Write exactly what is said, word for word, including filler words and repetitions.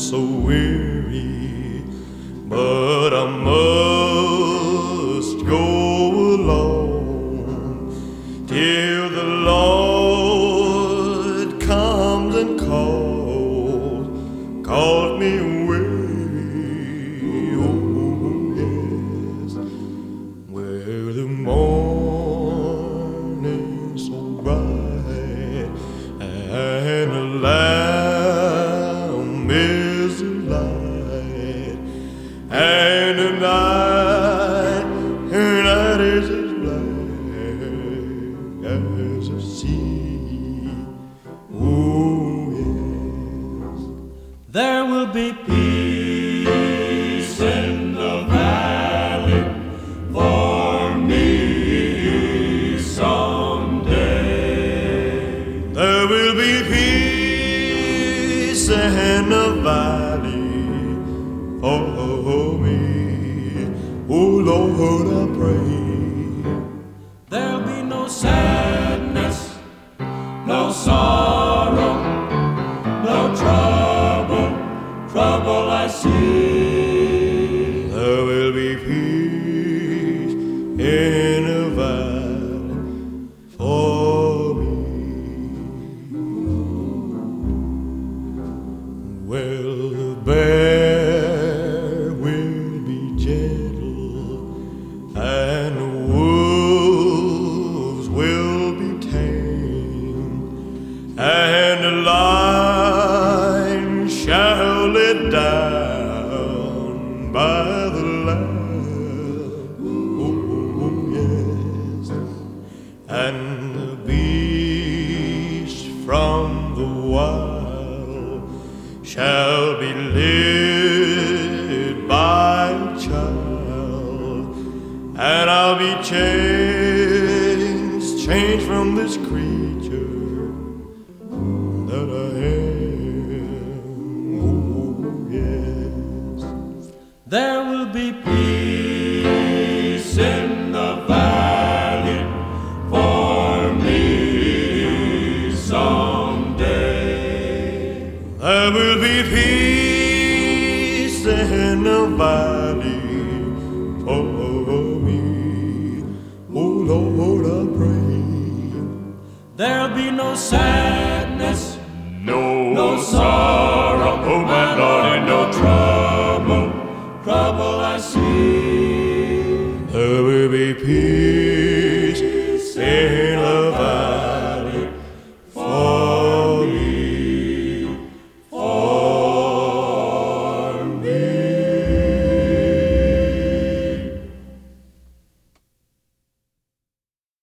so weary, but I must go along till the Lord comes and calls, calls me away. Oh yes, where the morning's so bright and the Lamb is the light, and the night, the night is as black as the sea. Oh yes, there will be peace in the valley for me someday. There will be peace in the valley for me. Oh Lord, I pray. There'll be no sadness, no sorrow, no trouble, trouble I see. There will be peace in the valley for me. Well, the bear will be gentle, and the wolves will be tame, and the lion shall lay down by the lamb. Oh yes, and the beast from the wild shall be led by a child, and I'll be changed, changed from this creature that I am. Oh yes, There will be peace in the valley for me someday. there will be peace in the valley for me. Oh Lord, I pray. There'll be no sadness, No, no sorrow, oh my Lord, and no trouble, trouble I see. there will be peace in